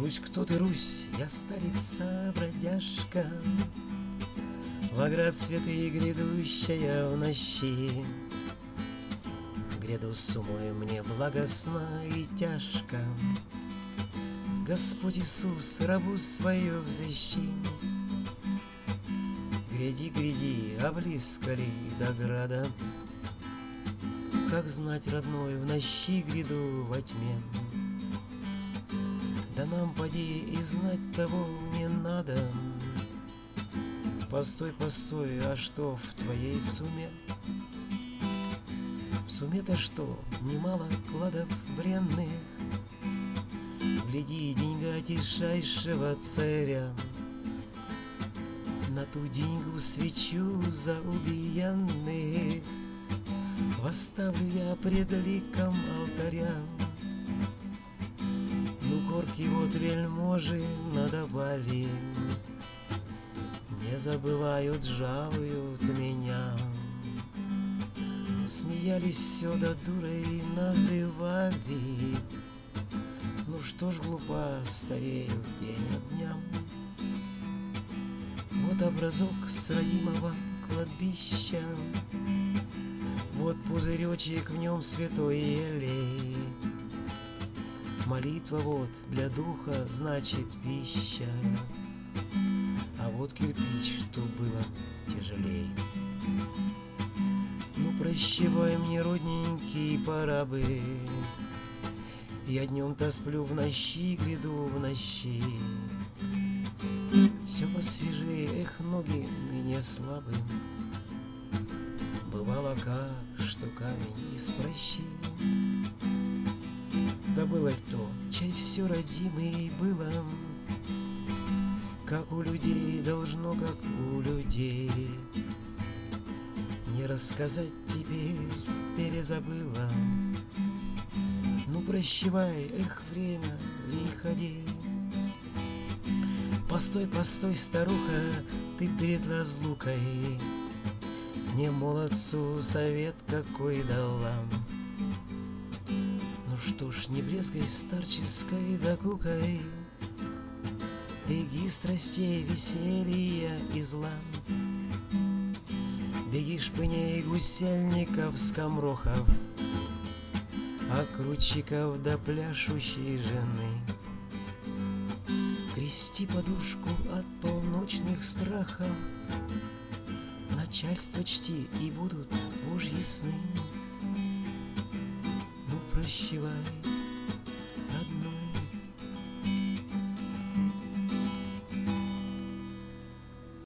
Русь, кто ты, Русь? Я старица-бродяжка, во град святые грядущая в нощи. Гряду сумой мне благостно и тяжко, Господь Иисус, рабу свою взыщи. Гряди, гряди, а близко ли до града? Как знать, родной, в нощи гряду во тьме. Да нам поди и знать того не надо. Постой, постой, а что в твоей суме? В суме-то что, немало кладов бренных. Гляди, деньга тишайшего царя, на ту деньгу свечу за убиенных восставлю я пред ликом алтаря. Ну, горки вот вельможи надавали, не забывают, жалуют меня. Смеялись все да дурой называли. Ну что ж, глупо старею день от дня. Вот образок с родимого кладбища, вот пузыречек, в нем святой елей. Молитва вот для духа, значит, пища, а вот кирпич, что было тяжелей. Ну, прощавай мне, родненький, пора бы. Я днем-то сплю, в ночи гряду в ночи. Все посвежее, эх, ноги ныне слабым. Бывало как, что камень из прощи. Да было ли то, чай все родимый было, как у людей должно, как у людей. Не рассказать теперь, перезабыла. Ну, прощавай, эх, время лиходей. Постой, постой, старуха, ты перед разлукой мне, молодцу, совет какой дала. Ну что ж, не брезгай старческой докукой, беги страстей, веселья и зла. Беги шпыней, гусельников, скомрохов, а крутчиков до пляшущей жены. Крести подушку от полночных страхов, начальство чти, и будут Божьи сны. Ну, прощавай,